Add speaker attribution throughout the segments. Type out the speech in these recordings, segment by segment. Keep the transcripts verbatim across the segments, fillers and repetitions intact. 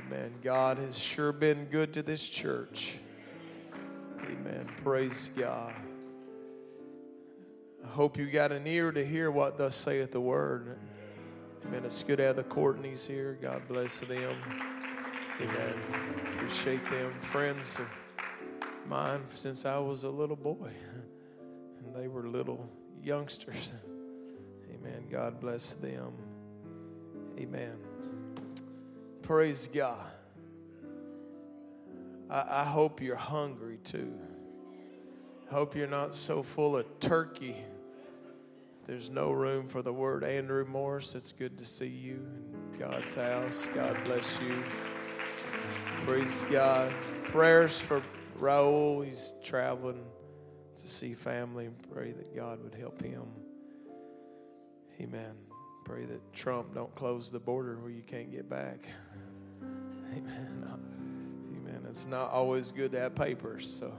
Speaker 1: Amen. God has sure been good to this church. Amen. Praise God. I hope you got an ear to hear what thus saith the word. Amen. It's good to have the Courtneys here. God bless them. Amen. Appreciate them. Friends of mine since I was a little boy. And they were little youngsters. Amen. God bless them. Amen. Praise God. I, I hope you're hungry too. I hope you're not so full of turkey. There's no room for the word. Andrew Morris, it's good to see you in God's house. God bless you. Praise God. Prayers for Raul. He's traveling to see family. Pray that God would help him. Amen. Pray that Trump don't close the border where you can't get back. Amen. Amen. It's not always good to have papers. So,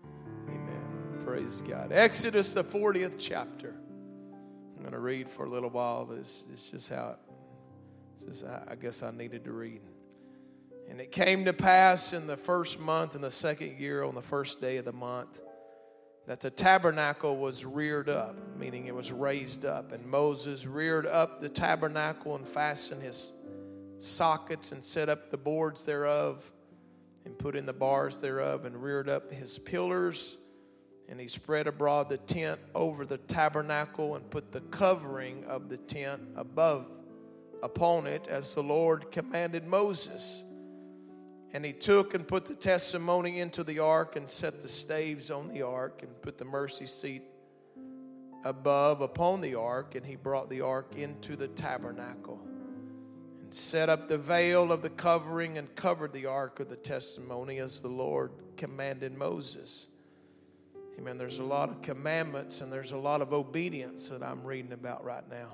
Speaker 1: amen. Praise God. Exodus, the fortieth chapter. I'm going to read for a little while. This is just how, it, this is how I guess I needed to read. And it came to pass in the first month, in the second year, on the first day of the month, that the tabernacle was reared up, meaning it was raised up. And Moses reared up the tabernacle and fastened his sockets and set up the boards thereof and put in the bars thereof and reared up his pillars. And he spread abroad the tent over the tabernacle and put the covering of the tent above upon it as the Lord commanded Moses. And he took and put the testimony into the ark and set the staves on the ark and put the mercy seat above upon the ark. And he brought the ark into the tabernacle and set up the veil of the covering and covered the ark of the testimony as the Lord commanded Moses. Amen. There's a lot of commandments and there's a lot of obedience that I'm reading about right now.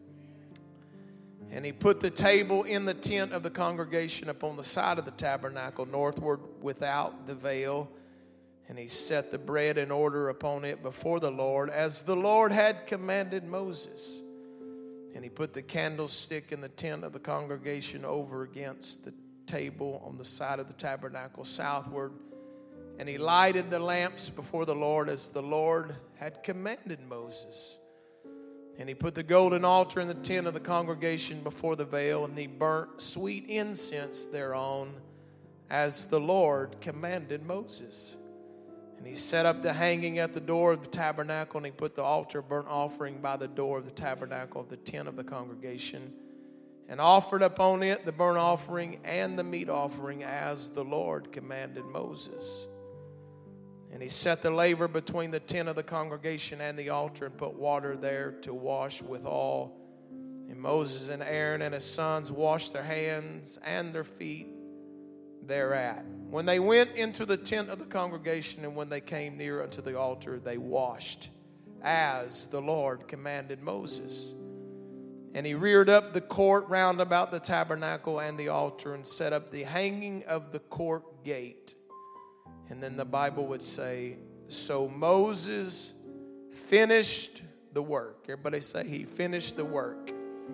Speaker 1: And he put the table in the tent of the congregation upon the side of the tabernacle, northward without the veil. And he set the bread in order upon it before the Lord, as the Lord had commanded Moses. And he put the candlestick in the tent of the congregation over against the table on the side of the tabernacle southward. And he lighted the lamps before the Lord as the Lord had commanded Moses. And he put the golden altar in the tent of the congregation before the veil, and he burnt sweet incense thereon as the Lord commanded Moses. And he set up the hanging at the door of the tabernacle, and he put the altar burnt offering by the door of the tabernacle of the tent of the congregation, and offered upon it the burnt offering and the meat offering as the Lord commanded Moses. And he set the laver between the tent of the congregation and the altar and put water there to wash withal. And Moses and Aaron and his sons washed their hands and their feet thereat. When they went into the tent of the congregation and when they came near unto the altar, they washed as the Lord commanded Moses. And he reared up the court round about the tabernacle and the altar and set up the hanging of the court gate. And then the Bible would say, so Moses finished the work. Everybody say he finished the work.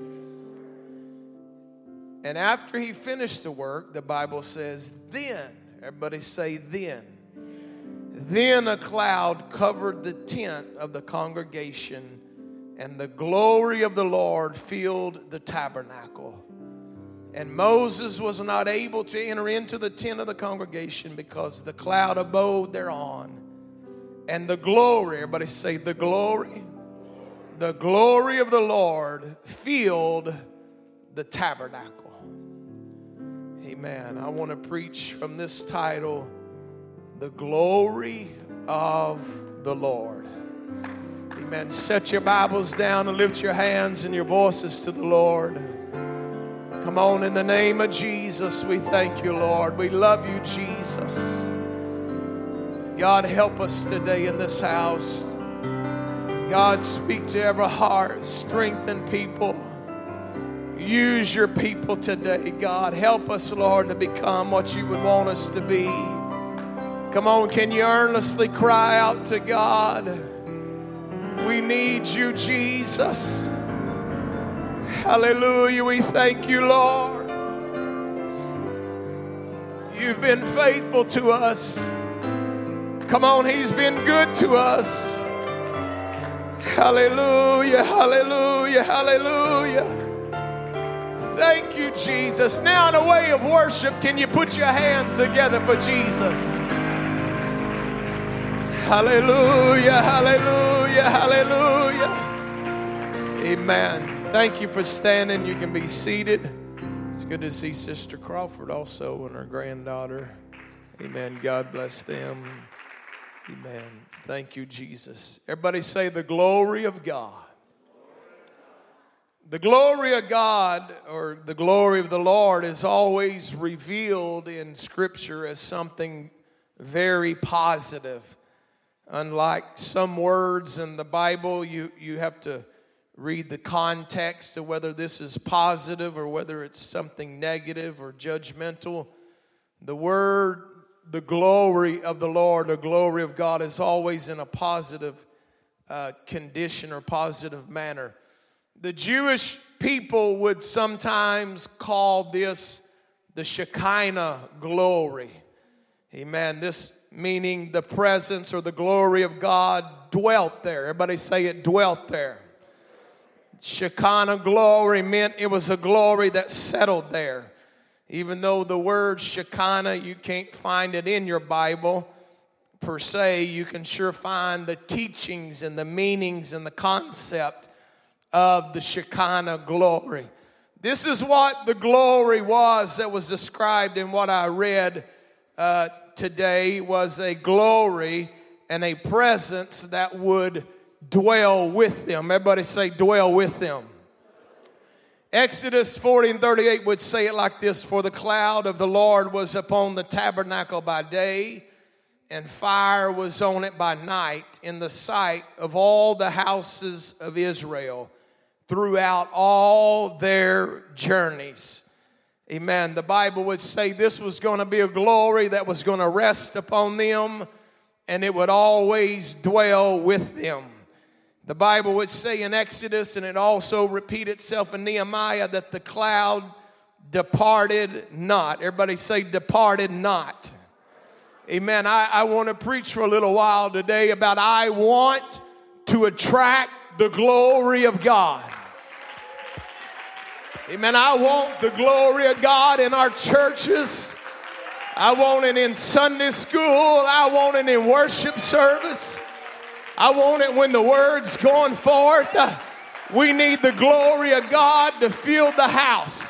Speaker 1: And after he finished the work, the Bible says, then, everybody say then. Then a cloud covered the tent of the congregation, and the glory of the Lord filled the tabernacle. And Moses was not able to enter into the tent of the congregation because the cloud abode thereon. And the glory, everybody say the glory. The glory of the Lord filled the tabernacle. Amen. I want to preach from this title, The Glory of the Lord. Amen. Set your Bibles down and lift your hands and your voices to the Lord. Come on, in the name of Jesus, we thank you, Lord. We love you, Jesus. God, help us today in this house. God, speak to every heart. Strengthen people. Use your people today, God. Help us, Lord, to become what you would want us to be. Come on, can you earnestly cry out to God? We need you, Jesus. Hallelujah. We thank you, Lord. you've been faithful to us. Come on, he's been good to us. Hallelujah, hallelujah, hallelujah. Thank you, Jesus. Now in a way of worship, can you put your hands together for Jesus? Hallelujah, hallelujah, hallelujah. Amen. Thank you for standing. You can be seated. It's good to see Sister Crawford also and her granddaughter. Amen. God bless them. Amen. Thank you, Jesus. Everybody say the glory of God. The glory of God, or the glory of the Lord, is always revealed in Scripture as something very positive. Unlike some words in the Bible, you, you have to read the context of whether this is positive or whether it's something negative or judgmental. The word, the glory of the Lord, the glory of God, is always in a positive uh, condition or positive manner. The Jewish people would sometimes call this the Shekinah glory. Amen. This meaning the presence or the glory of God dwelt there. Everybody say it dwelt there. Shekinah glory meant it was a glory that settled there. Even though the word Shekinah, you can't find it in your Bible per se, you can sure find the teachings and the meanings and the concept of the Shekinah glory. This is what the glory was that was described in what I read uh, today, was a glory and a presence that would dwell with them. Everybody say dwell with them. Exodus forty and thirty-eight would say it like this: for the cloud of the Lord was upon the tabernacle by day, and fire was on it by night, in the sight of all the houses of Israel throughout all their journeys. Amen. The Bible would say this was going to be a glory that was going to rest upon them, and it would always dwell with them. The Bible would say in Exodus, and it also repeat itself in Nehemiah, that the cloud departed not. Everybody say departed not. Amen. I, I want to preach for a little while today about I want to attract the glory of God. Amen. I want the glory of God in our churches. I want it in Sunday school. I want it in worship service. I want it when the word's going forth. Uh, we need the glory of God to fill the house.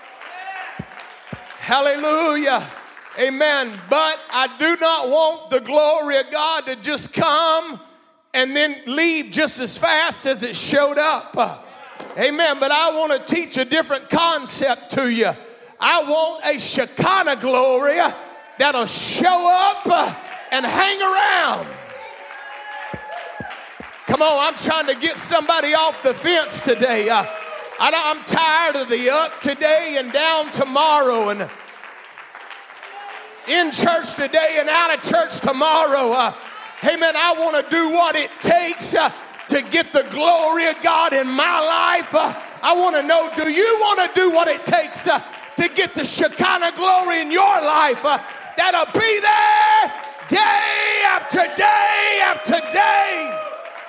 Speaker 1: Hallelujah. Amen. But I do not want the glory of God to just come and then leave just as fast as it showed up. Uh, Amen. But I want to teach a different concept to you. I want a Shekinah glory that'll show up and hang around. Come on, I'm trying to get somebody off the fence today. Uh, I, I'm tired of the up today and down tomorrow, and in church today and out of church tomorrow. Uh, amen. I want to do what it takes uh, to get the glory of God in my life. Uh, I want to know, do you want to do what it takes uh, to get the Shekinah glory in your life? Uh, that'll be there day after day after day.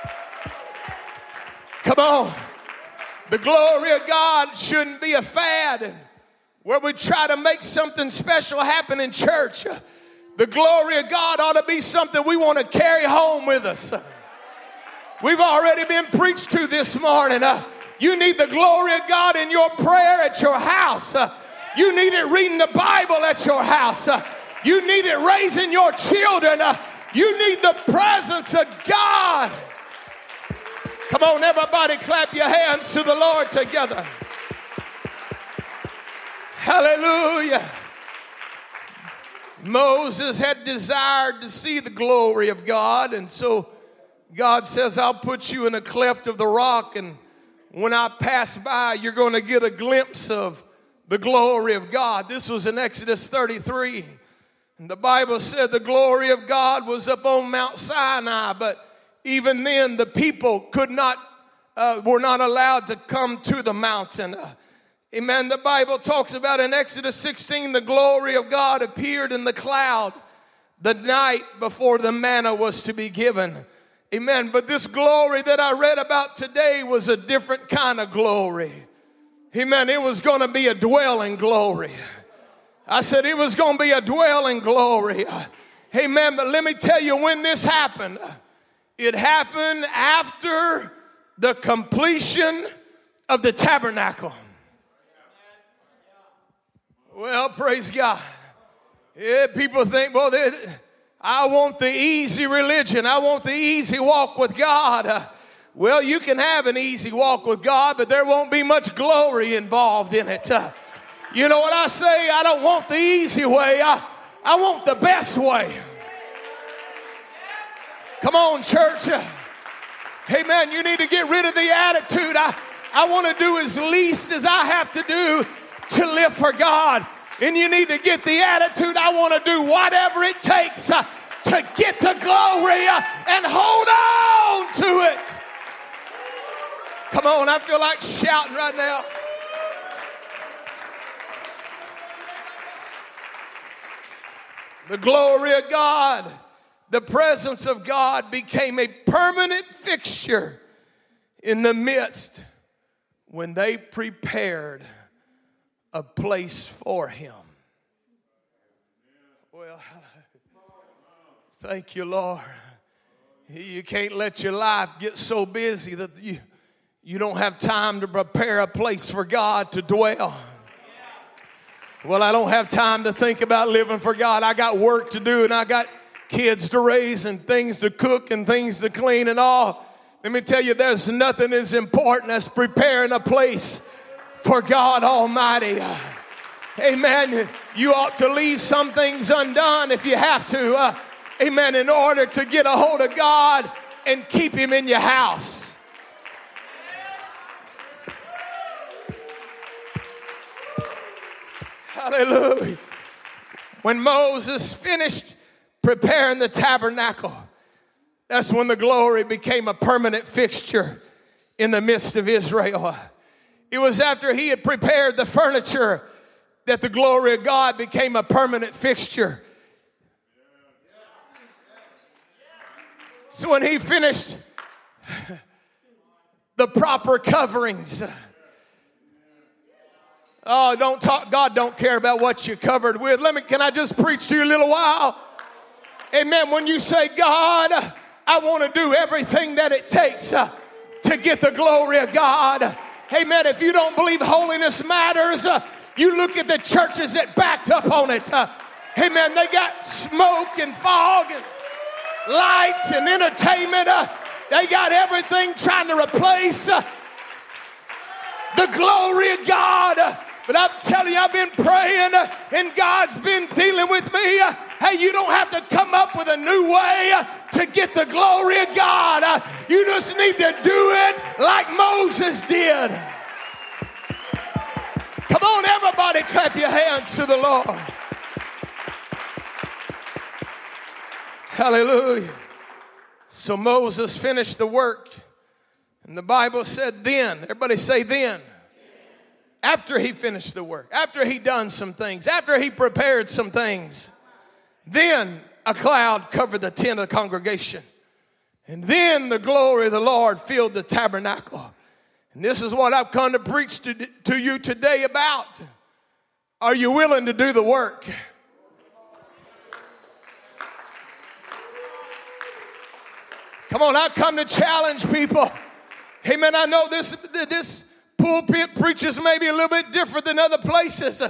Speaker 1: Come on. The glory of God shouldn't be a fad and where we try to make something special happen in church. The glory of God ought to be something we want to carry home with us. We've already been preached to this morning. Uh, you need the glory of God in your prayer at your house. Uh, you need it reading the Bible at your house. Uh, you need it raising your children. Uh, you need the presence of God. Come on, everybody, clap your hands to the Lord together. Hallelujah. Moses had desired to see the glory of God, and so God says, I'll put you in a cleft of the rock, and when I pass by, you're going to get a glimpse of the glory of God. This was in Exodus thirty-three. And the Bible said the glory of God was up on Mount Sinai, but even then the people could not, uh, were not allowed to come to the mountain. Uh, Amen. The Bible talks about in Exodus sixteen, the glory of God appeared in the cloud the night before the manna was to be given. Amen. But this glory that I read about today was a different kind of glory. Amen. It was going to be a dwelling glory. I said it was going to be a dwelling glory. Amen. But let me tell you when this happened. It happened after the completion of the tabernacle. Well, praise God. Yeah, people think, well, I want the easy religion. I want the easy walk with God. Uh, well, you can have an easy walk with God, but there won't be much glory involved in it. Uh, you know what I say? I don't want the easy way. I, I want the best way. Come on, church. Uh, hey, man, you need to get rid of the attitude. I, I want to do as least as I have to do to live for God. And you need to get the attitude, I want to do whatever it takes uh, to get the glory uh, and hold on to it. Come on, I feel like shouting right now. The glory of God, the presence of God became a permanent fixture in the midst when they prepared a place for him. Well, thank you, Lord. You can't let your life get so busy that you, you don't have time to prepare a place for God to dwell. Well, I don't have time to think about living for God. I got work to do and I got kids to raise and things to cook and things to clean and all. Let me tell you, there's nothing as important as preparing a place for God Almighty. Amen. You ought to leave some things undone if you have to. Uh, amen. In order to get a hold of God and keep him in your house. Hallelujah. When Moses finished preparing the tabernacle, that's when the glory became a permanent fixture in the midst of Israel. It was after he had prepared the furniture that the glory of God became a permanent fixture. So when he finished the proper coverings, oh, don't talk. God don't care about what you're covered with. Let me, can I just preach to you a little while? Amen. When you say, God, I want to do everything that it takes uh, to get the glory of God. Amen. If you don't believe holiness matters, uh, you look at the churches that backed up on it. Uh, amen. They got smoke and fog and lights and entertainment. Uh, they got everything trying to replace uh, the glory of God. Uh, but I'm telling you, I've been praying uh, and God's been dealing with me. Uh, hey, you don't have to come up with a new way uh, to get the glory of God. Uh, you just need to do it like Moses did. Come on, everybody, clap your hands to the Lord. Hallelujah. So Moses finished the work. And the Bible said then, everybody say then. After he finished the work, after he done some things, after he prepared some things, then a cloud covered the tent of the congregation. And then the glory of the Lord filled the tabernacle. And this is what I've come to preach to, to you today about. Are you willing to do the work? Come on, I've come to challenge people. Amen. I know this, this pulpit preaches maybe a little bit different than other places.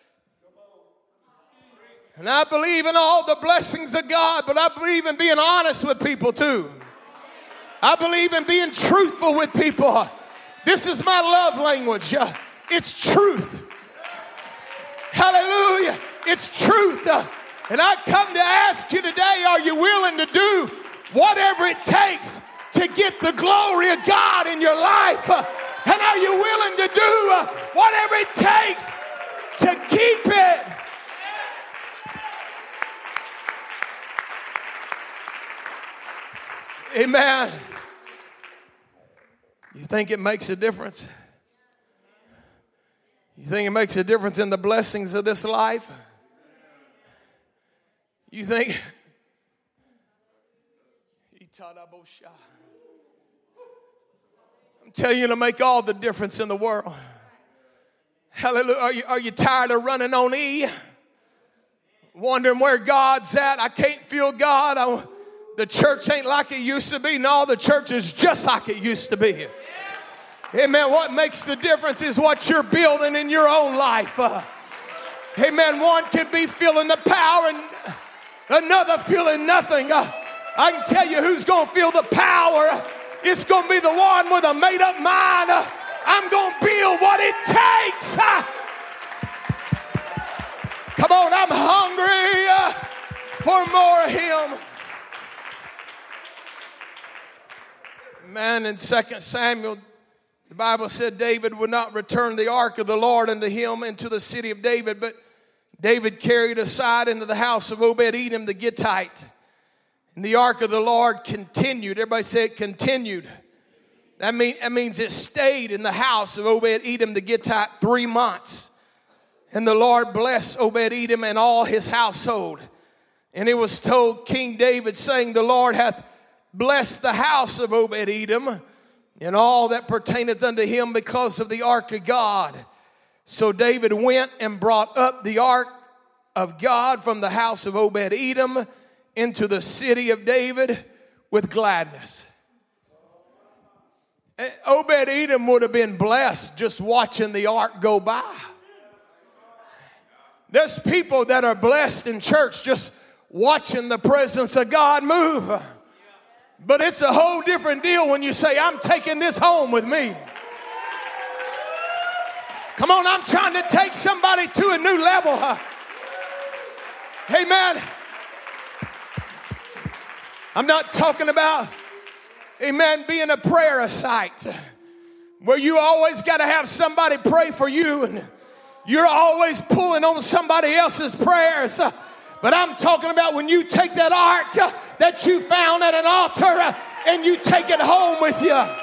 Speaker 1: And I believe in all the blessings of God, but I believe in being honest with people too. I believe in being truthful with people. This is my love language. Uh, it's truth. Hallelujah. It's truth. Uh, and I come to ask you today, are you willing to do whatever it takes to get the glory of God in your life? Uh, and are you willing to do uh, whatever it takes to keep it? Amen. You think it makes a difference? You think it makes a difference in the blessings of this life? You think? I'm telling you, it'll make all the difference in the world. Hallelujah. Are you, are you tired of running on E? Wondering where God's at? I can't feel God. I, the church ain't like it used to be. No, the church is just like it used to be. Amen. What makes the difference is what you're building in your own life. Uh, amen. One could be feeling the power and another feeling nothing. Uh, I can tell you who's going to feel the power. It's going to be the one with a made-up mind. Uh, I'm going to build what it takes. Uh, come on, I'm hungry uh, for more of Him. Man, in Second Samuel, the Bible said David would not return the ark of the Lord unto him into the city of David, but David carried aside into the house of Obed-Edom the Gittite. And the ark of the Lord continued. Everybody say it continued. That, mean, that means it stayed in the house of Obed-Edom the Gittite three months. And the Lord blessed Obed-Edom and all his household. And it was told King David, saying, the Lord hath blessed the house of Obed-Edom and all that pertaineth unto him because of the ark of God. So David went and brought up the ark of God from the house of Obed-Edom into the city of David with gladness. Obed-Edom would have been blessed just watching the ark go by. There's people that are blessed in church just watching the presence of God move. But it's a whole different deal when you say, I'm taking this home with me. Come on, I'm trying to take somebody to a new level. Huh? Amen. I'm not talking about, amen, being a prayer site where you always got to have somebody pray for you and you're always pulling on somebody else's prayers. But I'm talking about when you take that ark uh, that you found at an altar uh, and you take it home with you. I'm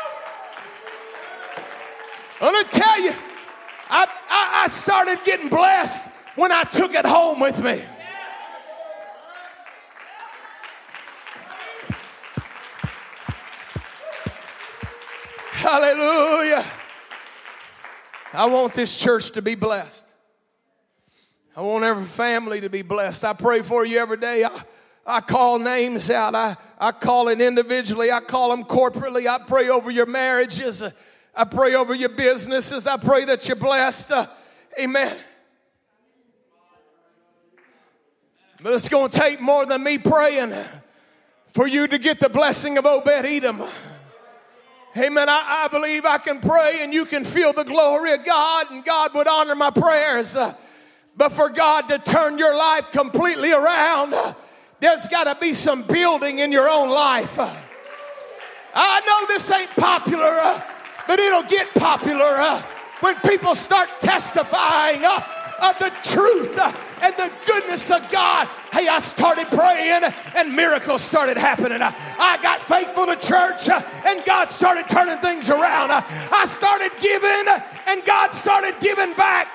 Speaker 1: going to tell you, I, I, I started getting blessed when I took it home with me. Hallelujah. I want this church to be blessed. I want every family to be blessed. I pray for you every day. I, I call names out. I, I call it individually. I call them corporately. I pray over your marriages. I pray over your businesses. I pray that you're blessed. Uh, amen. But it's going to take more than me praying for you to get the blessing of Obed-Edom. Amen. I, I believe I can pray and you can feel the glory of God and God would honor my prayers. Uh, But for God to turn your life completely around, there's got to be some building in your own life. I know this ain't popular, uh, but it'll get popular uh, when people start testifying uh, of the truth uh, and the goodness of God. Hey, I started praying and miracles started happening. Uh, I got faithful to church uh, and God started turning things around. Uh, I started giving uh, and God started giving back.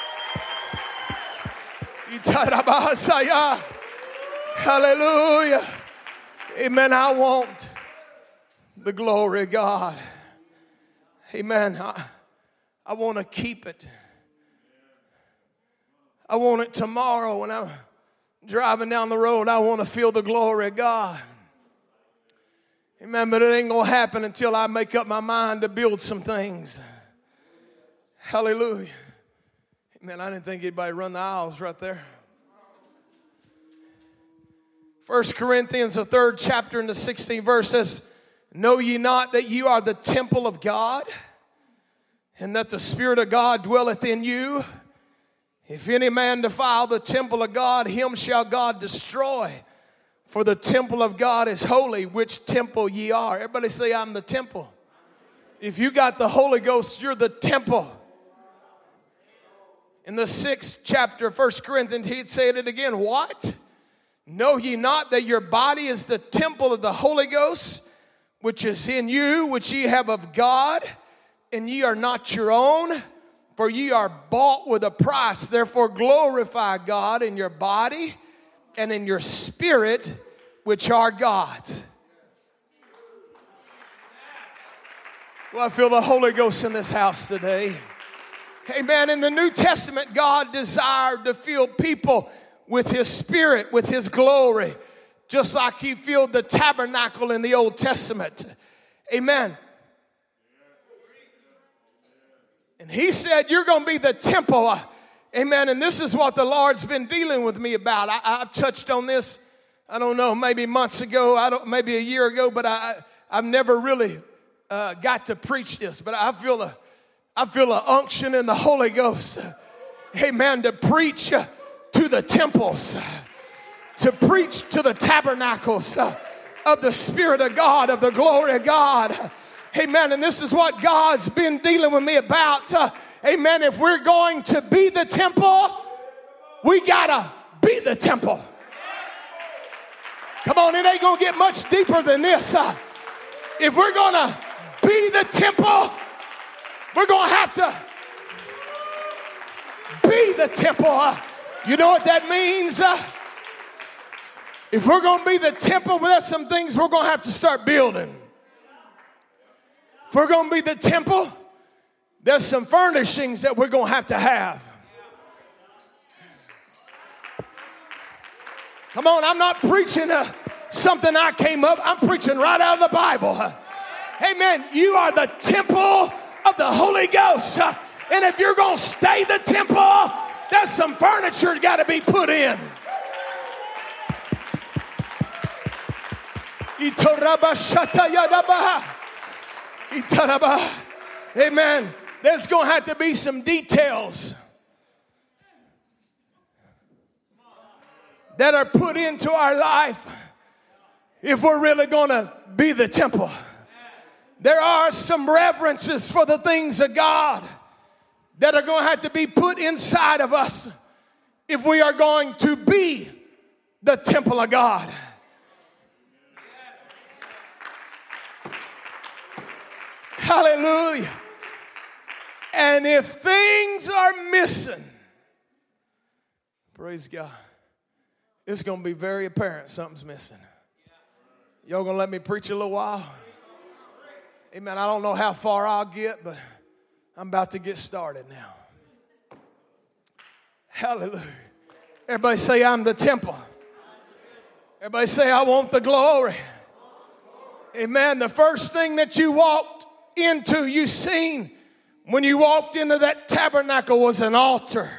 Speaker 1: Hallelujah. Amen. I want the glory of God. Amen. I, I want to keep it. I want it tomorrow when I'm driving down the road. I want to feel the glory of God. Amen. But it ain't going to happen until I make up my mind to build some things. Hallelujah. Man, I didn't think anybody run the aisles right there. First Corinthians, the third chapter and the sixteenth verse says, know ye not that you are the temple of God, and that the Spirit of God dwelleth in you? If any man defile the temple of God, him shall God destroy. For the temple of God is holy, which temple ye are. Everybody say, I'm the temple. If you got the Holy Ghost, you're the temple. In the sixth chapter of First Corinthians, he'd said it again. What? Know ye not that your body is the temple of the Holy Ghost, which is in you, which ye have of God, and ye are not your own? For ye are bought with a price. Therefore glorify God in your body and in your spirit, which are God's. Well, I feel the Holy Ghost in this house today. Amen. In the New Testament, God desired to fill people with His Spirit, with His glory, just like He filled the tabernacle in the Old Testament. Amen. And He said, you're going to be the temple. Amen. And this is what the Lord's been dealing with me about. I, I've touched on this, I don't know, maybe months ago, I don't, maybe a year ago, but I, I've never really uh, got to preach this. But I feel a, I feel an unction in the Holy Ghost. Amen. To preach uh, to the temples, to preach to the tabernacles uh, of the Spirit of God, of the glory of God. Amen. And this is what God's been dealing with me about. Uh, amen. If we're going to be the temple, we got to be the temple. Come on, it ain't going to get much deeper than this. Uh, if we're going to be the temple, we're going to have to be the temple. Uh, you know what that means? Uh, if we're going to be the temple, well, there's some things we're going to have to start building. If we're going to be the temple, there's some furnishings that we're going to have to have. Come on, I'm not preaching uh, something I came up. I'm preaching right out of the Bible. Uh, amen. You are the temple of the Holy Ghost. Uh, and if you're going to stay the temple, there's some furniture got to be put in. Amen. There's going to have to be some details that are put into our life if we're really going to be the temple. There are some reverences for the things of God that are going to have to be put inside of us if we are going to be the temple of God. Hallelujah. And if things are missing, praise God, it's going to be very apparent something's missing. Y'all going to let me preach a little while? Amen. I don't know how far I'll get, but I'm about to get started now. Hallelujah. Everybody say, I'm the temple. Everybody say, I want the glory. Amen. The first thing that you walked into, you seen when you walked into that tabernacle was an altar.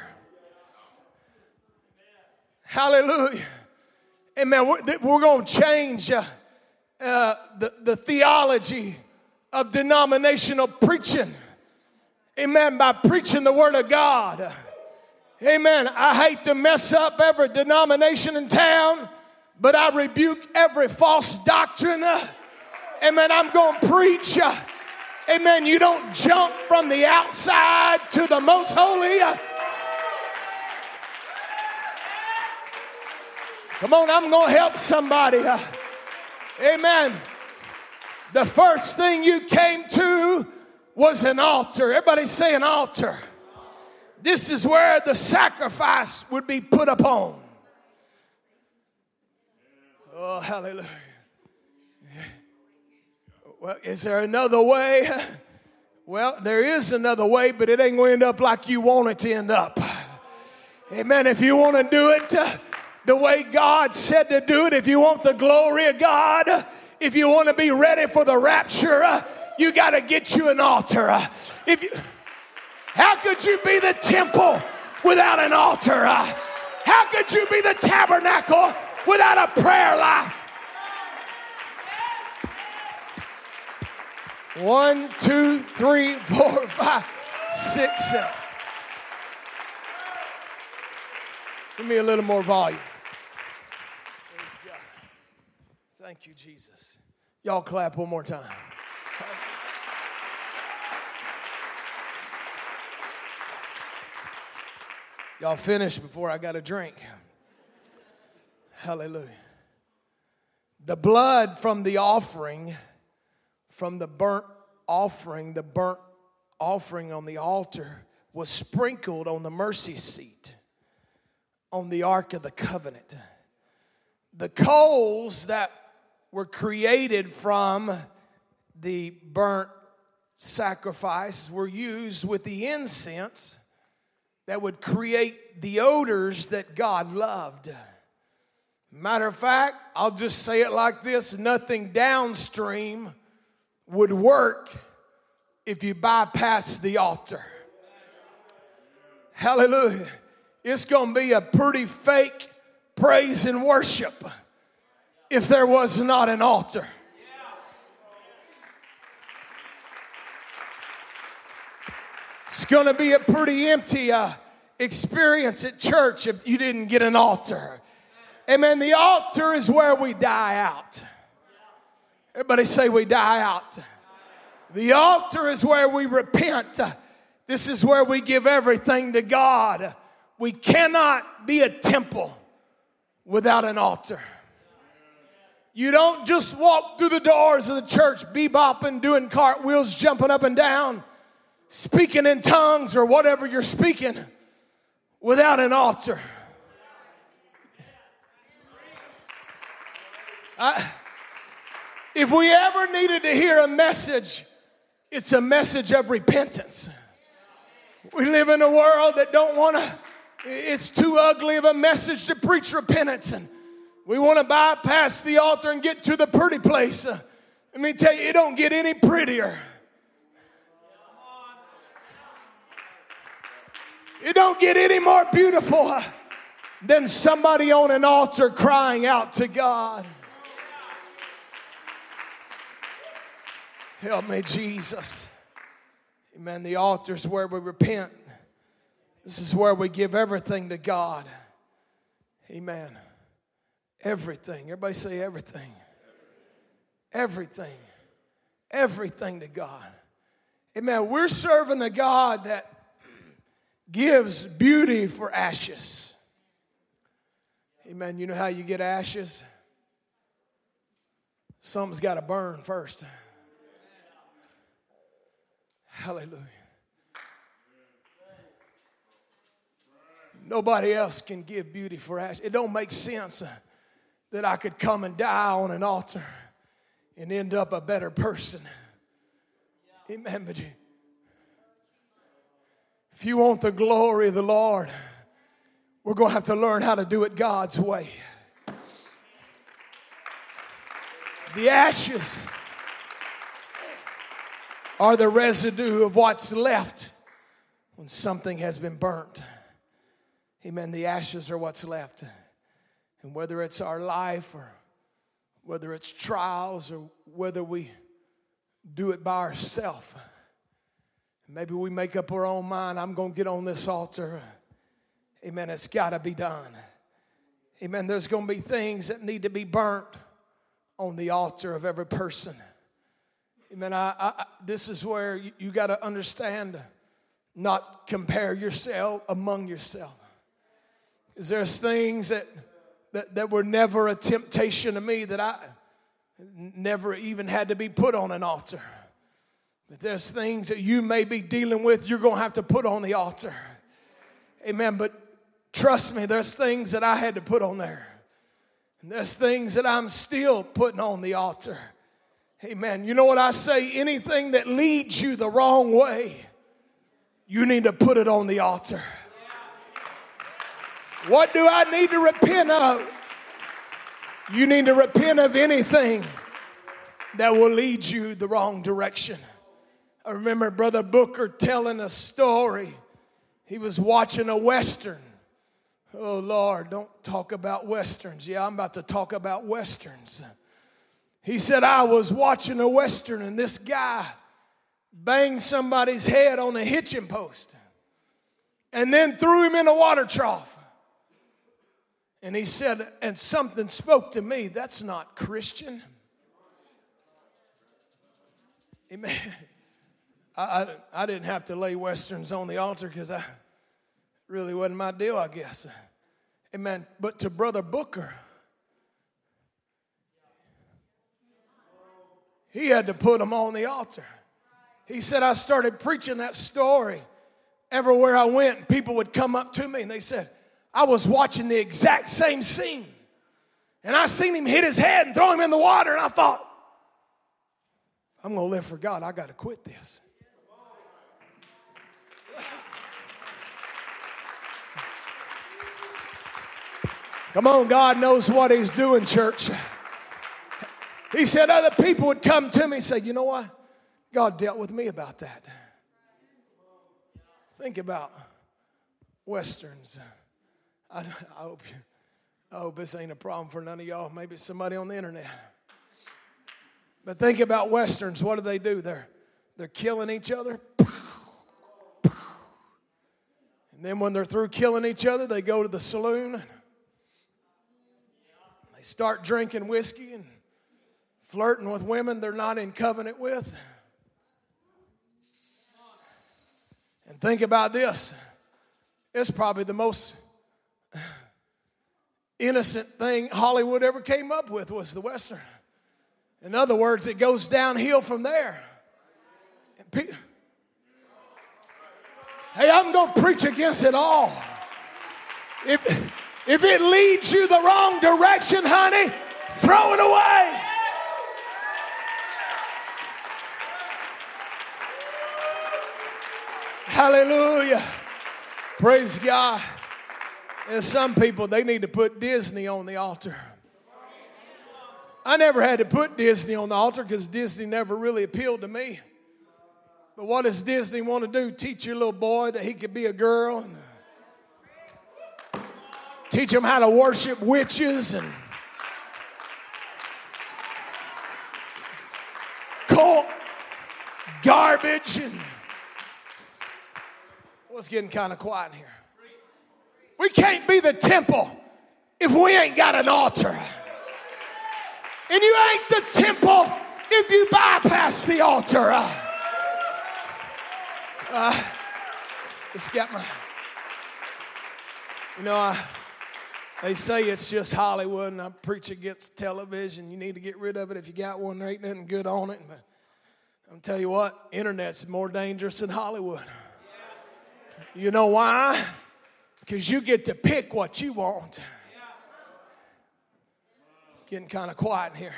Speaker 1: Hallelujah. Amen. We're, we're going to change uh, uh, the, the theology of denominational preaching. Amen. By preaching the Word of God. Amen. I hate to mess up every denomination in town, but I rebuke every false doctrine. Uh, amen. I'm going to preach. Uh, amen. You don't jump from the outside to the most holy. Uh, Come on, I'm going to help somebody. Uh, amen. The first thing you came to was an altar. Everybody say an altar. This is where the sacrifice would be put upon. Oh, hallelujah. Well, is there another way? Well, there is another way, but it ain't going to end up like you want it to end up. Amen. If you want to do it uh, the way God said to do it, if you want the glory of God, if you want to be ready for the rapture, uh, you got to get you an altar. Uh, if you, how could you be the temple without an altar? Uh, how could you be the tabernacle without a prayer life? One, two, three, four, five, six, seven. Give me a little more volume. Praise God. Thank you, Jesus. Y'all clap one more time. Y'all finished before I got a drink. Hallelujah. The blood from the offering, from the burnt offering, the burnt offering on the altar was sprinkled on the mercy seat on the Ark of the Covenant. The coals that were created from the burnt sacrifice were used with the incense that would create the odors that God loved. Matter of fact, I'll just say it like this: nothing downstream would work if you bypass the altar. Hallelujah. It's going to be a pretty fake praise and worship if there was not an altar. It's going to be a pretty empty uh, experience at church if you didn't get an altar. Amen. The altar is where we die out. Everybody say we die out. The altar is where we repent. This is where we give everything to God. We cannot be a temple without an altar. You don't just walk through the doors of the church bebopping, doing cartwheels, jumping up and down, speaking in tongues or whatever you're speaking without an altar. I, if we ever needed to hear a message, it's a message of repentance. We live in a world that don't want to, it's too ugly of a message to preach repentance. And we want to bypass the altar and get to the pretty place. Uh, let me tell you, it don't get any prettier. It don't get any more beautiful uh, than somebody on an altar crying out to God. Help me, Jesus. Amen. The altar is where we repent. This is where we give everything to God. Amen. Everything. Everybody say everything. Everything. Everything to God. Amen. We're serving a God that gives beauty for ashes. Amen. You know how you get ashes? Something's got to burn first. Hallelujah. Nobody else can give beauty for ashes. It don't make sense that I could come and die on an altar and end up a better person. Amen. But if you want the glory of the Lord, we're going to have to learn how to do it God's way. The ashes are the residue of what's left when something has been burnt. Amen. The ashes are what's left. And whether it's our life or whether it's trials or whether we do it by ourselves, maybe we make up our own mind, I'm going to get on this altar. Amen. It's got to be done. Amen. There's going to be things that need to be burnt on the altar of every person. Amen. I, I, this is where you, you got to understand, not compare yourself among yourself. Because there's things that, that, that were never a temptation to me that I never even had to be put on an altar. But there's things that you may be dealing with you're going to have to put on the altar. Amen. But trust me, there's things that I had to put on there. And there's things that I'm still putting on the altar. Amen. You know what I say? Anything that leads you the wrong way, you need to put it on the altar. What do I need to repent of? You need to repent of anything that will lead you the wrong direction. I remember Brother Booker telling a story. He was watching a Western. Oh, Lord, don't talk about Westerns. Yeah, I'm about to talk about Westerns. He said, I was watching a Western and this guy banged somebody's head on a hitching post and then threw him in a water trough. And he said, and something spoke to me, that's not Christian. Amen. I, I, I didn't have to lay Westerns on the altar because I really wasn't my deal, I guess. Amen. But to Brother Booker, he had to put them on the altar. He said, I started preaching that story everywhere I went, people would come up to me and they said, I was watching the exact same scene. And I seen him hit his head and throw him in the water. And I thought, I'm going to live for God. I got to quit this. Come on, God knows what he's doing, church. He said other people would come to me and say, you know what? God dealt with me about that. Think about Westerns. I, I, hope you, I hope this ain't a problem for none of y'all. Maybe somebody on the internet. But think about Westerns. What do they do? They're, they're killing each other. And then when they're through killing each other, they go to the saloon. They start drinking whiskey and flirting with women they're not in covenant with. And think about this. It's probably the most innocent thing Hollywood ever came up with was the Western. In other words, it goes downhill from there. Pe- hey, I'm going to preach against it all. If, if it leads you the wrong direction, honey, throw it away. Hallelujah. Praise God. There's some people, they need to put Disney on the altar. I never had to put Disney on the altar because Disney never really appealed to me. But what does Disney want to do? Teach your little boy that he could be a girl? And teach him how to worship witches and cult garbage. And well, it's getting kind of quiet in here. We can't be the temple if we ain't got an altar. And you ain't the temple if you bypass the altar. Uh, uh, it's got my, you know, I, they say it's just Hollywood, and I preach against television. You need to get rid of it if you got one. There ain't nothing good on it. But I'm going to tell you what, internet's more dangerous than Hollywood. You know why? Because you get to pick what you want. Getting kind of quiet in here.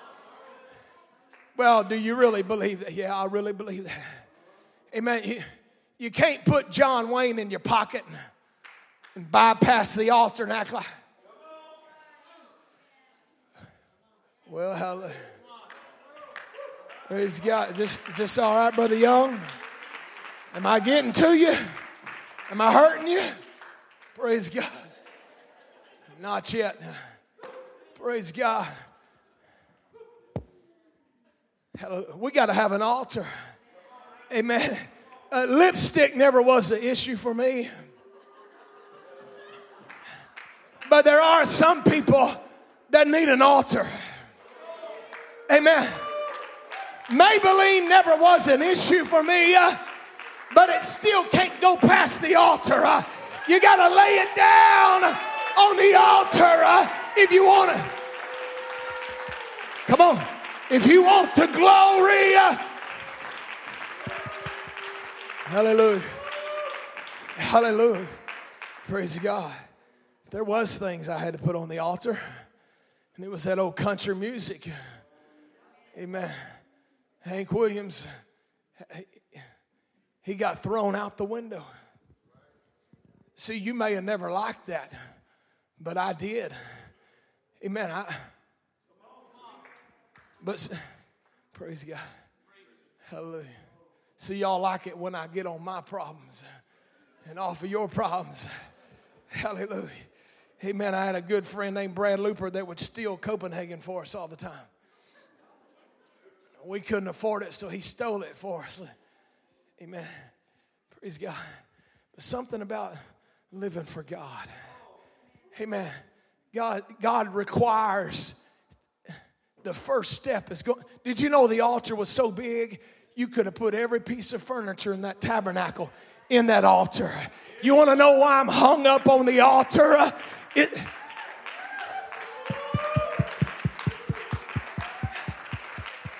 Speaker 1: Well, do you really believe that? Yeah, I really believe that. Amen. You, you can't put John Wayne in your pocket and, and bypass the altar and act like. Well, hallelujah. Praise God. Is this, is this all right, Brother Young? Am I getting to you? Am I hurting you? Praise God. Not yet. Praise God. Hallelujah. We got to have an altar. Amen. Uh, lipstick never was an issue for me. But there are some people that need an altar. Amen. Maybelline never was an issue for me, uh, but it still can't go past the altar. Uh, you got to lay it down on the altar uh, if you want it. Come on. If you want the glory. Uh, hallelujah. Hallelujah. Praise God. There was things I had to put on the altar, and it was that old country music. Amen. Hank Williams, he got thrown out the window. See, you may have never liked that, but I did. Amen. I, but praise God. Hallelujah. See, y'all like it when I get on my problems and off of your problems. Hallelujah. Amen. I had a good friend named Brad Looper that would steal Copenhagen for us all the time. We couldn't afford it, so he stole it for us. Amen. Praise God. But something about living for God. Amen. God, God requires the first step is going. Did you know the altar was so big you could have put every piece of furniture in that tabernacle in that altar? You want to know why I'm hung up on the altar? It.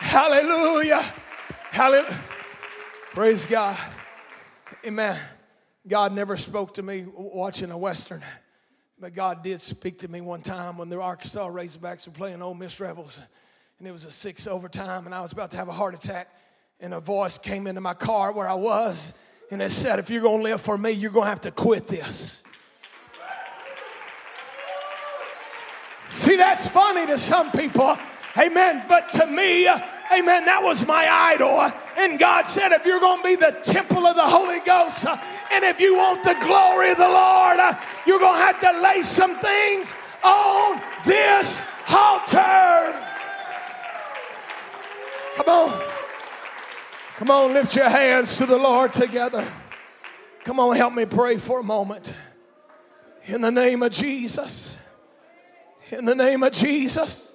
Speaker 1: Hallelujah. Hallelujah. Praise God. Amen. God never spoke to me watching a Western, but God did speak to me one time when the Arkansas Razorbacks were playing Ole Miss Rebels, and it was a six overtime, and I was about to have a heart attack, and a voice came into my car where I was, and it said, if you're going to live for me, you're going to have to quit this. See, that's funny to some people, amen, but to me, amen, that was my idol. And God said, if you're going to be the temple of the Holy Ghost, and if you want the glory of the Lord, you're going to have to lay some things on this altar. Come on. Come on, lift your hands to the Lord together. Come on, help me pray for a moment. In the name of Jesus. In the name of Jesus.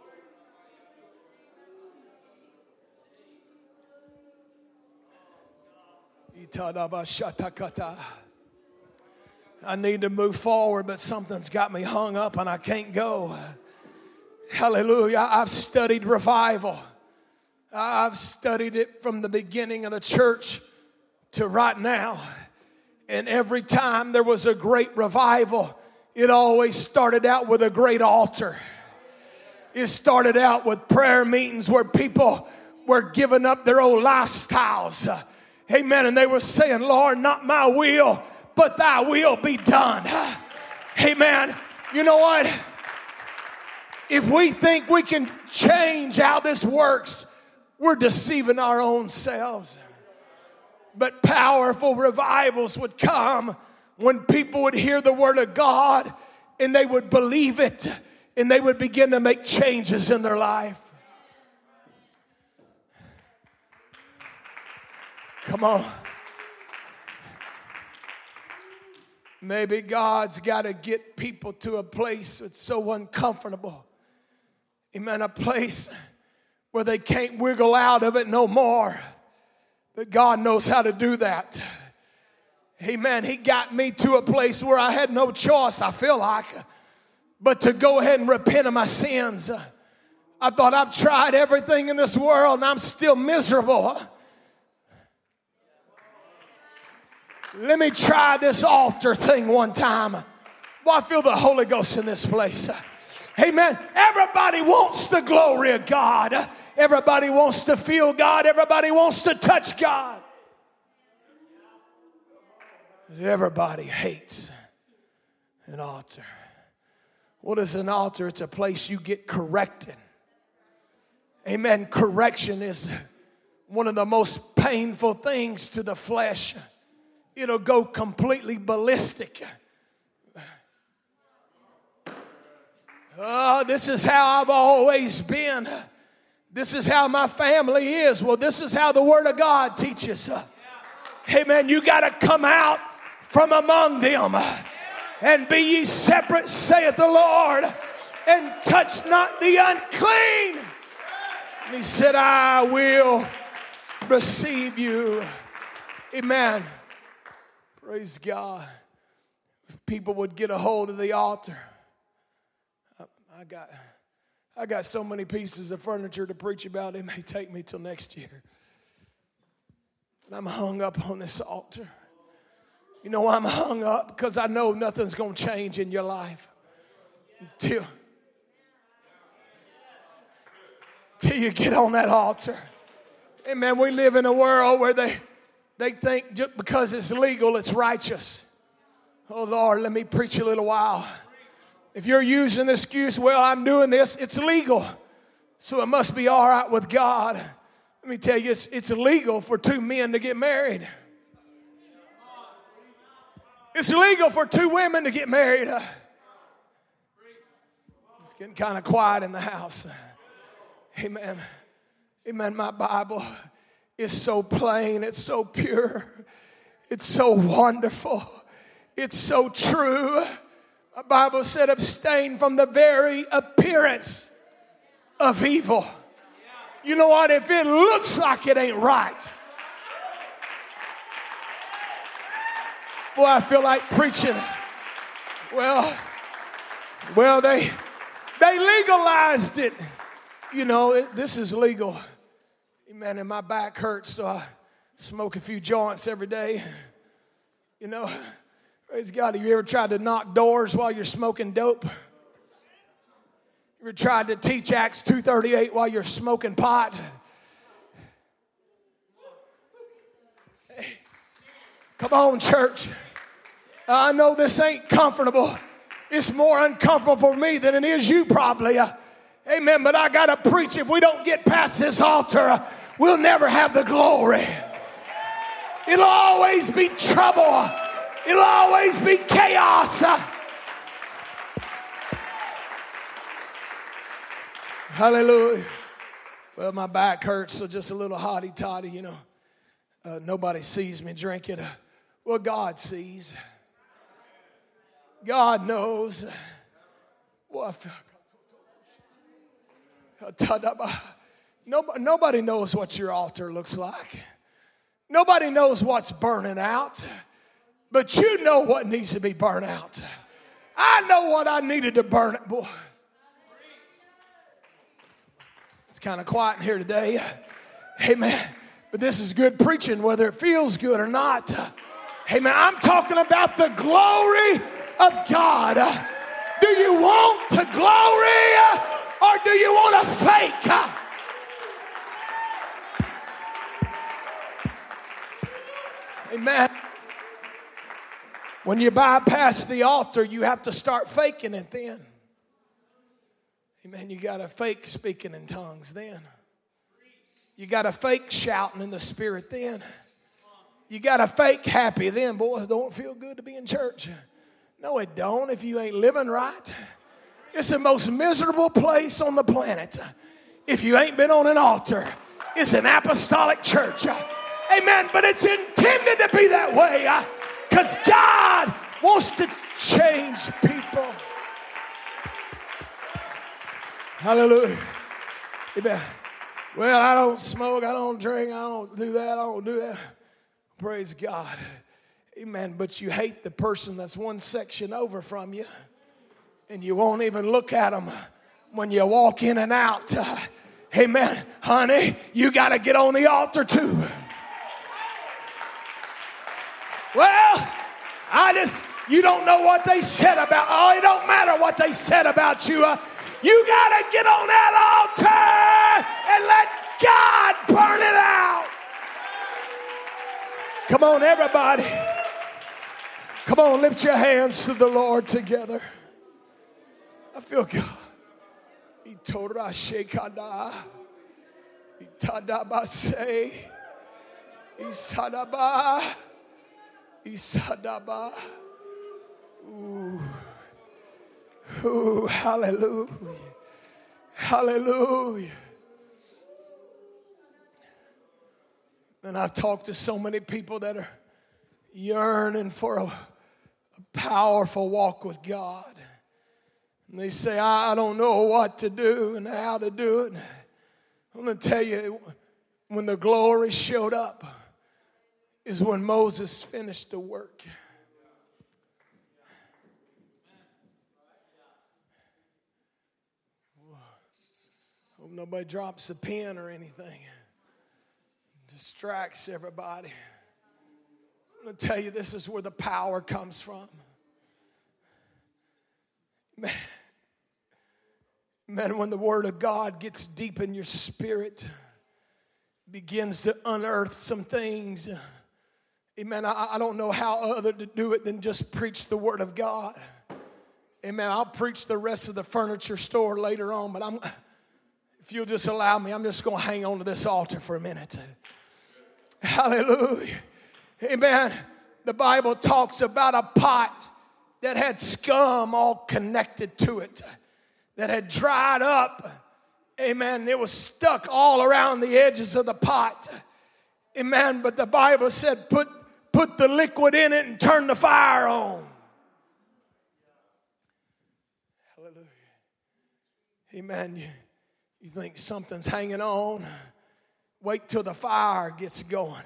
Speaker 1: I need to move forward, but something's got me hung up and I can't go. Hallelujah. I've studied revival. I've studied it from the beginning of the church to right now. And every time there was a great revival, it always started out with a great altar. It started out with prayer meetings where people were giving up their old lifestyles. Amen. And they were saying, Lord, not my will, but thy will be done. Amen. You know what? If we think we can change how this works, we're deceiving our own selves. But powerful revivals would come when people would hear the word of God and they would believe it and they would begin to make changes in their life. Come on. Maybe God's got to get people to a place that's so uncomfortable. Amen. A place where they can't wiggle out of it no more. But God knows how to do that. Amen. He got me to a place where I had no choice, I feel like, but to go ahead and repent of my sins. I thought I've tried everything in this world and I'm still miserable. Let me try this altar thing one time. Well, I feel the Holy Ghost in this place. Amen. Everybody wants the glory of God. Everybody wants to feel God. Everybody wants to touch God. Everybody hates an altar. What is an altar? It's a place you get corrected. Amen. Correction is one of the most painful things to the flesh. It'll go completely ballistic. Oh, this is how I've always been. This is how my family is. Well, this is how the Word of God teaches. Amen. You got to come out from among them and be ye separate, saith the Lord, and touch not the unclean. And he said, I will receive you. Amen. Praise God. If people would get a hold of the altar. I got, I got so many pieces of furniture to preach about, it may take me till next year. But I'm hung up on this altar. You know why I'm hung up? Because I know nothing's going to change in your life until, until you get on that altar. Amen. We live in a world where they, they think just because it's legal, it's righteous. Oh, Lord, let me preach a little while. If you're using the excuse, well, I'm doing this, it's legal, so it must be all right with God. Let me tell you, it's, it's illegal for two men to get married. It's illegal for two women to get married. It's getting kind of quiet in the house. Amen. Amen. My Bible is so plain. It's so pure. It's so wonderful. It's so true. The Bible said abstain from the very appearance of evil. You know what? If it looks like it ain't right. Boy, I feel like preaching. Well, well, they they legalized it. You know, it, this is legal. Amen. And my back hurts, so I smoke a few joints every day. You know, praise God. Have you ever tried to knock doors while you're smoking dope? You ever tried to teach Acts two thirty-eight while you're smoking pot? Hey, come on, church. I know this ain't comfortable. It's more uncomfortable for me than it is you probably. Uh, amen. But I got to preach. If we don't get past this altar, uh, we'll never have the glory. It'll always be trouble. It'll always be chaos. Uh, hallelujah. Well, my back hurts, so just a little hotty-toddy, you know. Uh, nobody sees me drink it. Uh, well, God sees. God knows. Well, nobody, nobody knows what your altar looks like. Nobody knows what's burning out. But you know what needs to be burned out. I know what I needed to burn. Boy, it's kind of quiet in here today. Amen. But this is good preaching, whether it feels good or not. Amen. I'm talking about the glory of God. Do you want the glory or do you want a fake? Amen. When you bypass the altar, you have to start faking it then. Amen. You got to fake speaking in tongues then. You got to fake shouting in the spirit then. You got to fake happy then. Boy, it don't feel good to be in church. No, it don't if you ain't living right. It's the most miserable place on the planet if you ain't been on an altar. It's an apostolic church. Amen. But it's intended to be that way because God wants to change people. Hallelujah. Amen. Well, I don't smoke, I don't drink, I don't do that, I don't do that. Praise God. Amen. But you hate the person that's one section over from you. And you won't even look at them when you walk in and out. Uh, amen. Honey, you got to get on the altar too. Well, I just, you don't know what they said about, oh, it don't matter what they said about you. Uh, you got to get on that altar and let God burn it out. Come on, everybody. Come on, lift your hands to the Lord together. I feel God. Itora shekada. Itadabase. Isadaba. Isadaba. Ooh. Ooh, hallelujah. Hallelujah. And I've talked to so many people that are yearning for a, a powerful walk with God. And they say, I don't know what to do and how to do it. I'm going to tell you, when the glory showed up is when Moses finished the work. Hope nobody drops a pen or anything. Distracts everybody. I'm going to tell you, this is where the power comes from. Man, man, when the Word of God gets deep in your spirit, begins to unearth some things. Amen. I, I don't know how other to do it than just preach the Word of God. Amen. I'll preach the rest of the furniture store later on, but I'm, if you'll just allow me, I'm just going to hang on to this altar for a minute. Hallelujah. Amen. The Bible talks about a pot that had scum all connected to it, that had dried up. Amen. It was stuck all around the edges of the pot. Amen. But the Bible said, put, put the liquid in it and turn the fire on. Hallelujah. Amen. You, you think something's hanging on? Wait till the fire gets going.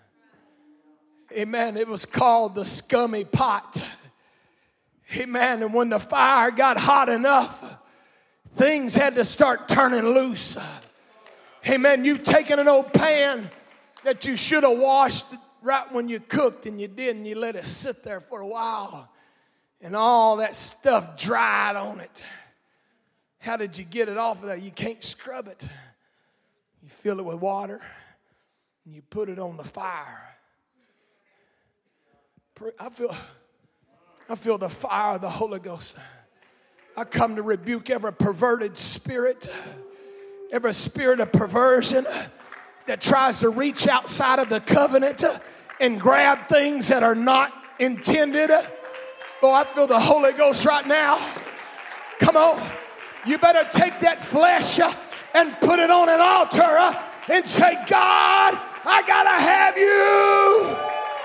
Speaker 1: Amen. It was called the scummy pot. Amen. And when the fire got hot enough, things had to start turning loose. Amen. You've taken an old pan that you should have washed right when you cooked and you didn't, you let it sit there for a while and all that stuff dried on it. How did you get it off of there? You can't scrub it. You fill it with water and you put it on the fire. I feel, I feel the fire of the Holy Ghost. I come to rebuke every perverted spirit, every spirit of perversion that tries to reach outside of the covenant and grab things that are not intended. Oh, I feel the Holy Ghost right now. Come on. You better take that flesh and put it on an altar and say, God, I gotta have you.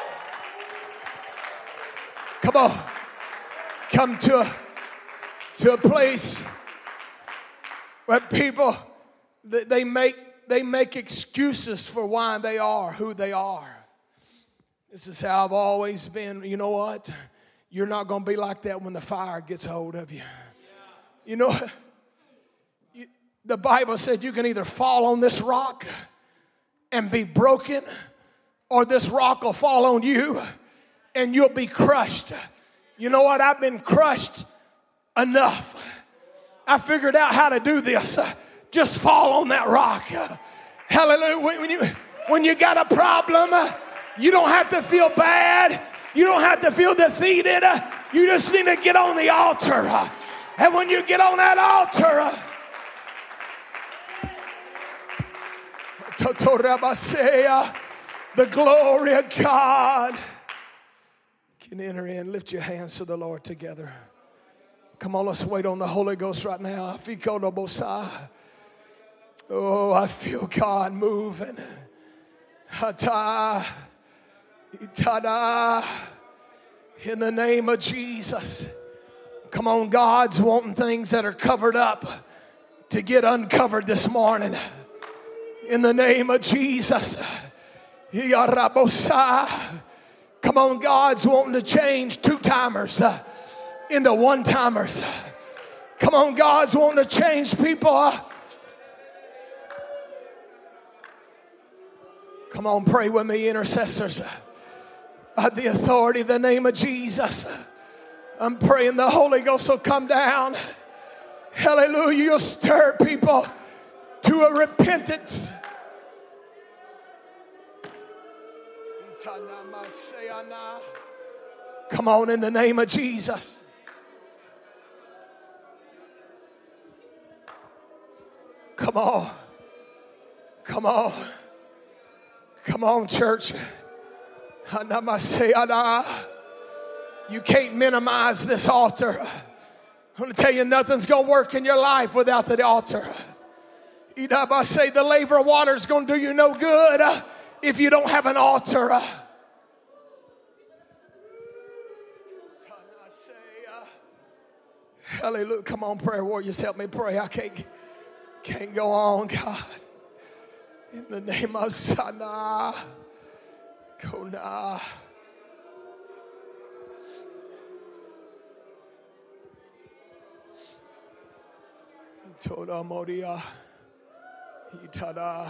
Speaker 1: Come on. Come to a, to a place where people, they make, they make excuses for why they are who they are. This is how I've always been. You know what? You're not going to be like that when the fire gets a hold of you. You know, you, the Bible said you can either fall on this rock and be broken, or this rock will fall on you and you'll be crushed. You know what? I've been crushed enough. I figured out how to do this. Just fall on that rock. Hallelujah. When you, when you got a problem, you don't have to feel bad. You don't have to feel defeated. You just need to get on the altar. And when you get on that altar, the glory of God can enter in. Lift your hands to the Lord together. Come on, let's wait on the Holy Ghost right now. Oh, I feel God moving. In the name of Jesus. Come on, God's wanting things that are covered up to get uncovered this morning. In the name of Jesus. Come on, God's wanting to change two-timers into one-timers. Come on, God's wanting to change people. Come on, pray with me, intercessors. By the authority of the name of Jesus, I'm praying the Holy Ghost will come down. Hallelujah. You'll stir people to a repentance. Come on, in the name of Jesus. Come on. Come on. Come on, church. You can't minimize this altar. I'm going to tell you, nothing's going to work in your life without the altar. I say the laver of water is going to do you no good if you don't have an altar. Hallelujah. Come on, prayer warriors, help me pray. I can't, can't go on, God. In the name of Sana. Kona. Toda Moria. Itada.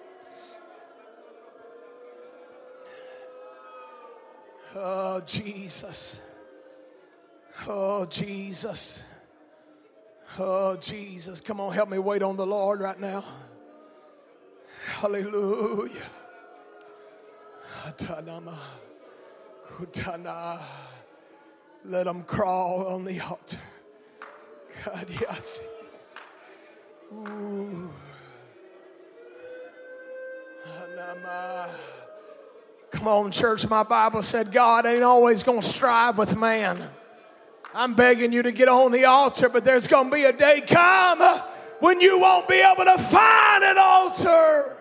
Speaker 1: Oh, Jesus. Oh, Jesus. Oh, Jesus. Come on, help me wait on the Lord right now. Hallelujah. Let them crawl on the altar. God, yes. Ooh. Come on, church. My Bible said God ain't always going to strive with man. I'm begging you to get on the altar, but there's going to be a day come when you won't be able to find an altar.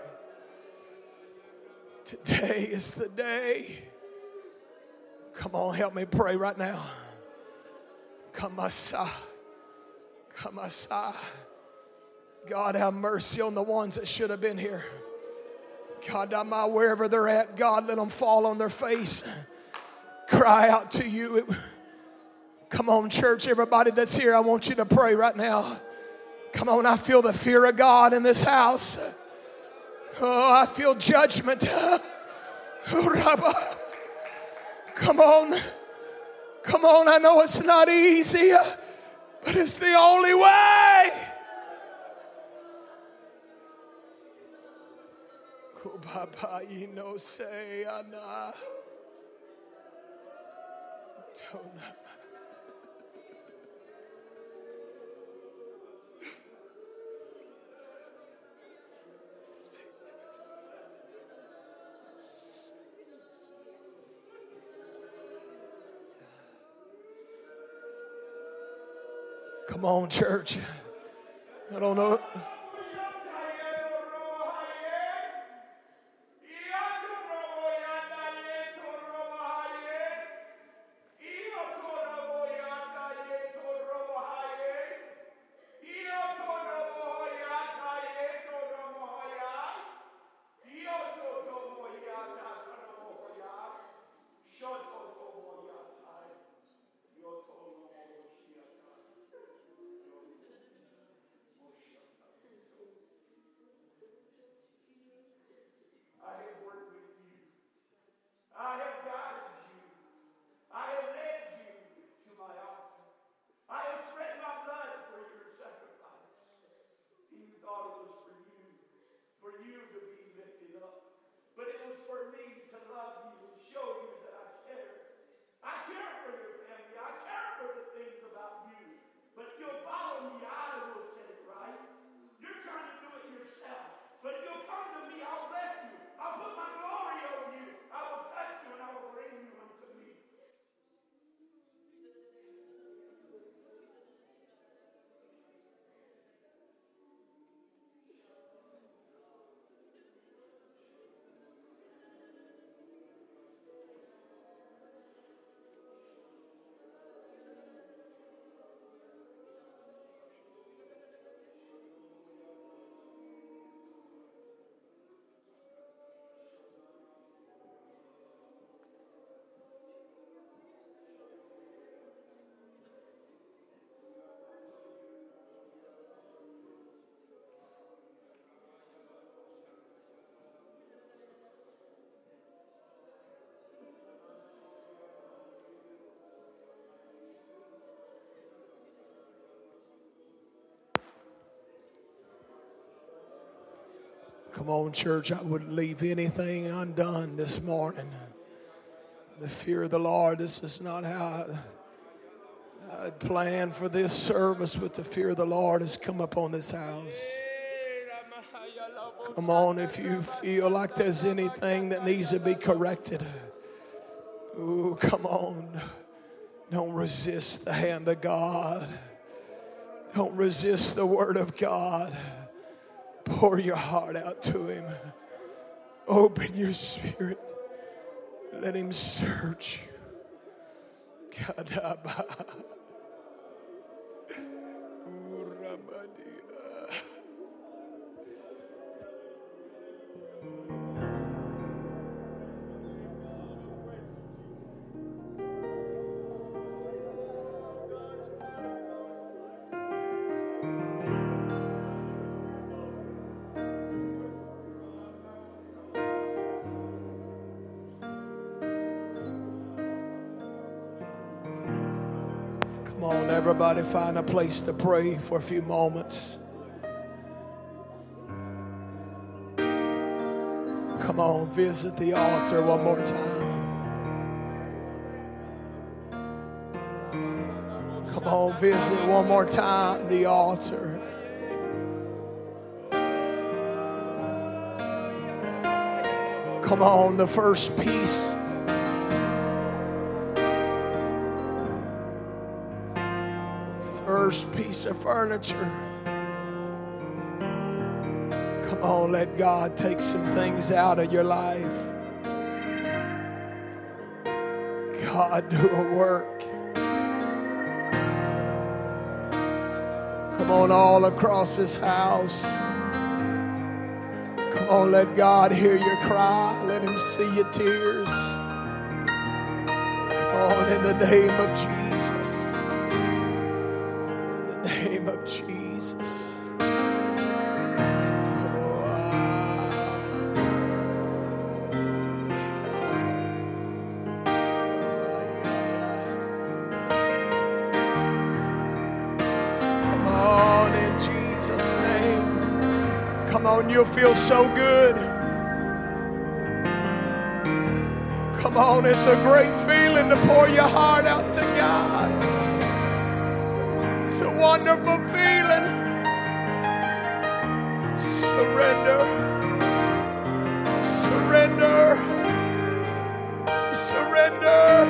Speaker 1: Today is the day. Come on, help me pray right now. Come on, come on. God, have mercy on the ones that should have been here. God, wherever they're at, God, let them fall on their face. Cry out to you. Come on, church, everybody that's here, I want you to pray right now. Come on, I feel the fear of God in this house. Oh, I feel judgment. Come on. Come on. I know it's not easy, but it's the only way. Come on, church. I don't know. Come on, church. I wouldn't leave anything undone this morning. The fear of the Lord. This is not how I, I'd planned for this service, but the fear of the Lord has come upon this house. Come on, if you feel like there's anything that needs to be corrected. Ooh, come on. Don't resist the hand of God. Don't resist the word of God. Pour your heart out to Him. Open your spirit. Let Him search you. Come on, everybody, find a place to pray for a few moments. Come on, visit the altar one more time. Come on, visit one more time the altar. Come on, the first piece. First piece of furniture. Come on, let God take some things out of your life. God, do a work. Come on, all across this house. Come on, let God hear your cry. Let Him see your tears. Come on, in the name of Jesus. In the name of Jesus. Jesus' name. Come on, you'll feel so good. Come on, it's a great feeling to pour your heart out to God. It's a wonderful feeling. Surrender. Surrender. Surrender.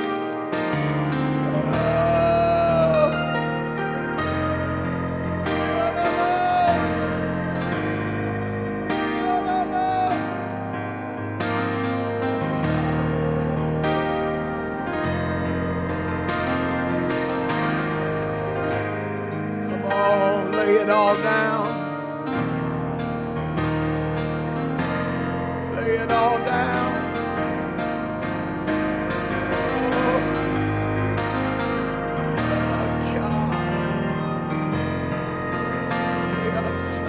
Speaker 1: It all down. Lay it all down. Oh, oh God. Yes,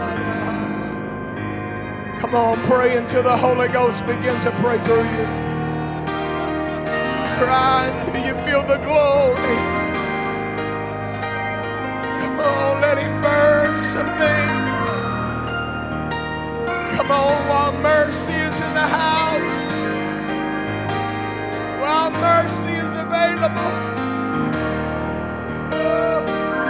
Speaker 1: come on, pray until the Holy Ghost begins to pray through you. Cry until you feel the glory. Let him burn some things. Come on, while mercy is in the house, while mercy is available. Oh.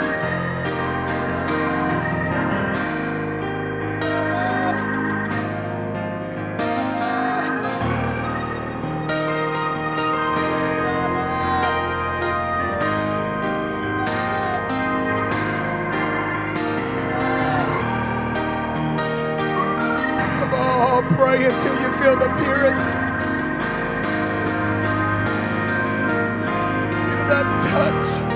Speaker 1: Pray until you feel the purity. Feel that touch.